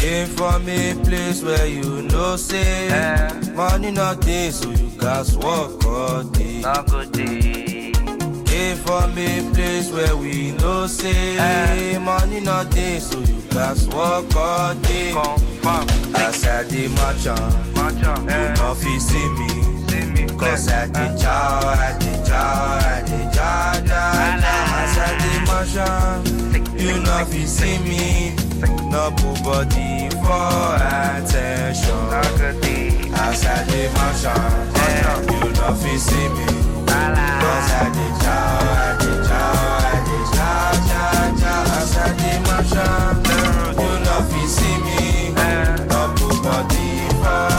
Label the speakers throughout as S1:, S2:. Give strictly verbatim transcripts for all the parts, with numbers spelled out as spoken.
S1: Came from a place where you know say eh. Money not day, so you guys work all day.
S2: Not good day.
S1: Came from a place where we know say eh. Money not day, so you guys work all day.
S2: Confirm.
S1: As I did march on, you know fi see me. Cause I did chow, I did chow, I did chow, chow, chow. As I did march on, you know fi see me. No nobody for attention. As I did march on, you know fi see me. Cause I did chow, I did chow, I did chow, chow, chow. As I did march on, you know fi see me. No nobody for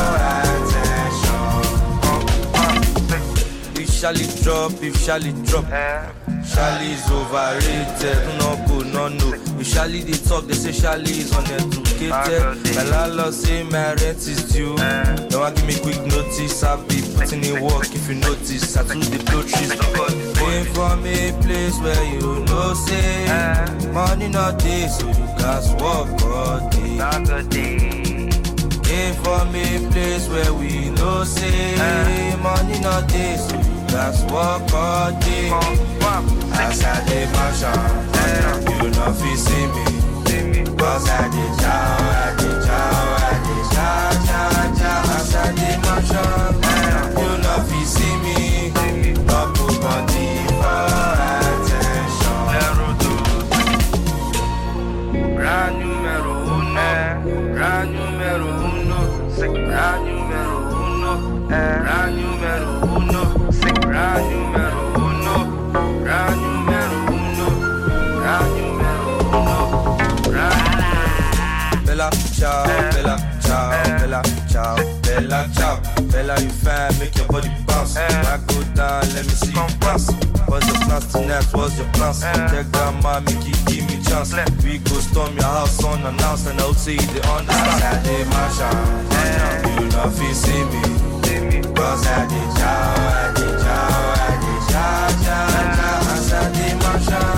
S1: attention. If Charlie drop, if Charlie drop, Charlie's overrated. No good, no no. If Charlie they talk, they say Charlie is uneducated. My landlord say my rent is due. They want give me quick notice. I'll be putting in work if you notice. I took the blow trees. Came from a place where you know say money not day, so you guys work all day. Came from a place where we know say money not day, so you guys work all day. As I did march on, you know fi see me. Cause I did chow, I did chow, I did chow, chow, chow. As I did march on, you know fi see me. No put body for attention. Brand numero uno, brand numero uno, brand numero uno, brand numero uno, brand numero uno, brand numero uno, brand numero uno, brand. Bella ciao, bella ciao, bella ciao, bella ciao, bella you fine, make your body bounce. When I go down, let me see you bounce. What's your plans tonight? What's your plans? Tell grandma, make it give me chance. We go storm your house unannounced, and I'll say they understand. I did my shine, you know fi see me. Cause I did chow, I did chow, I did chow, chow, chow. As I did my shine.